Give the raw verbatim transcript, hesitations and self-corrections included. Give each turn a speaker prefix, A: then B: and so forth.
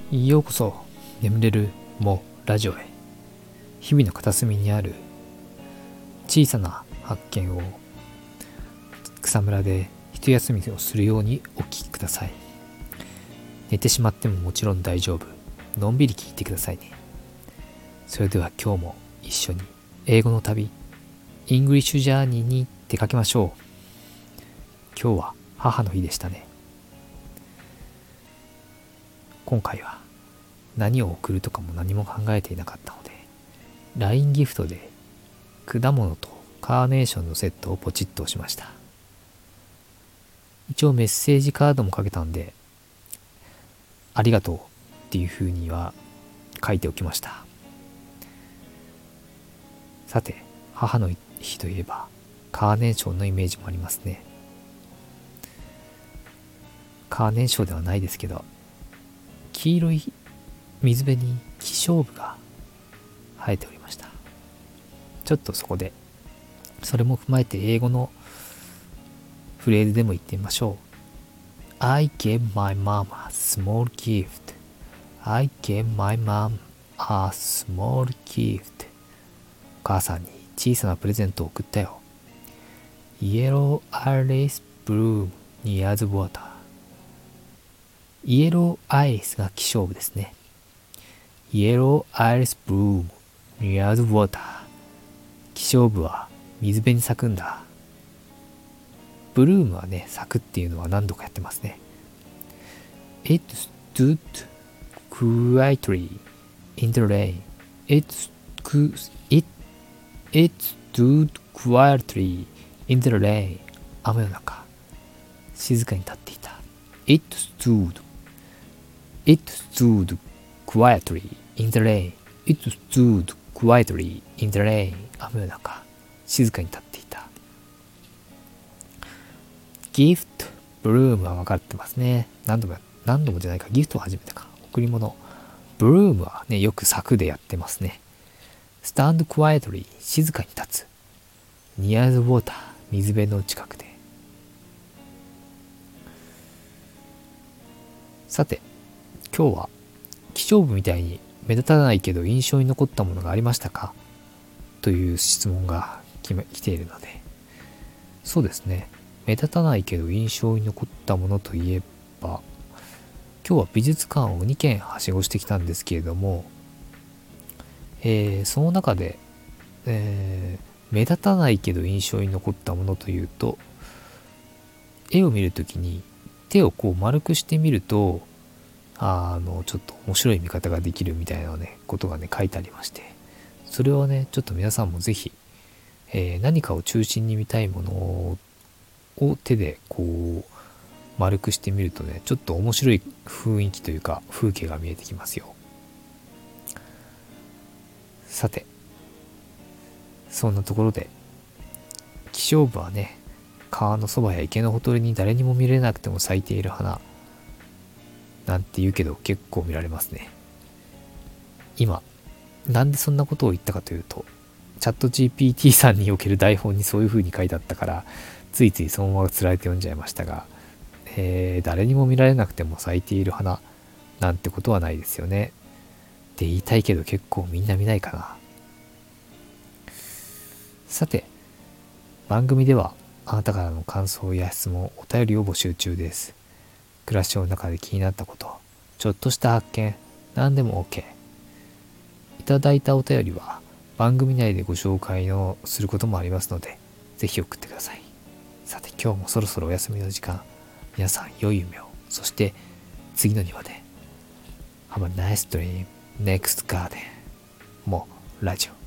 A: ようこそ眠れるもラジオへ。日々の片隅にある小さな発見を草むらで一休みをするようにお聞きください。寝てしまってももちろん大丈夫。のんびり聞いてくださいね。それでは今日も一緒に英語の旅イングリッシュジャーニーに出かけましょう。今日は母の日でしたね。今回は何を送るとかも何も考えていなかったので ライン ギフトで果物とカーネーションのセットをポチッと押しました。一応メッセージカードもかけたんでありがとうっていうふうには書いておきました。さて母の日といえばカーネーションのイメージもありますね。カーネーションではないですけど黄色い水辺に希少部が生えておりました。ちょっとそこでそれも踏まえて英語のフレーズでも言ってみましょう。 I gave my mom a small gift. I gave my mom a small gift. お母さんに小さなプレゼントを送ったよ。 Yellow iris bloom near the water. イエローアイリスが希少部ですね。イエローアイリスブルーム near the water。 希少部は水辺に咲くんだ。ブルームはね、咲くっていうのは何度かやってますね。 It stood quietly in the rain. It, it, it stood quietly in the rain. 雨の中静かに立っていた。 It stood It stood quietly in the rain. It stood quietly in the rain. 雨の中、静かに立っていた。gift、bloom は分かってますね。何度も、何度もじゃないか、ギフトは初めてか。贈り物。bloom はね、よく咲くでやってますね。stand quietly、静かに立つ。near the water、水辺の近くで。さて、今日は希少部みたいに目立たないけど印象に残ったものがありましたかという質問が来ているので、そうですね、目立たないけど印象に残ったものといえば、今日は美術館をにけんはしごしてきたんですけれども、えー、その中で、えー、目立たないけど印象に残ったものというと、絵を見るときに手をこう丸くしてみるとあのちょっと面白い見方ができるみたいなねことがね書いてありまして、それはねちょっと皆さんもぜひ、えー、何かを中心に見たいものを手でこう丸くしてみるとね、ちょっと面白い雰囲気というか風景が見えてきますよ。さてそんなところで希少部はね、川のそばや池のほとりに誰にも見れなくても咲いている花なんて言うけど結構見られますね。今なんでそんなことを言ったかというと、チャット ジーピーティー さんにおける台本にそういう風に書いてあったからついついそのままつられて読んじゃいましたが、えー、誰にも見られなくても咲いている花なんてことはないですよねって言いたいけど結構みんな見ないかな。さて番組ではあなたからの感想や質問、お便りを募集中です。暮らしの中で気になったこと、ちょっとした発見、何でも OK。いただいたお便りは番組内でご紹介をすることもありますので、ぜひ送ってください。さて今日もそろそろお休みの時間、皆さん良い夢を、そして次の庭で Have a nice dream next garden もラジオ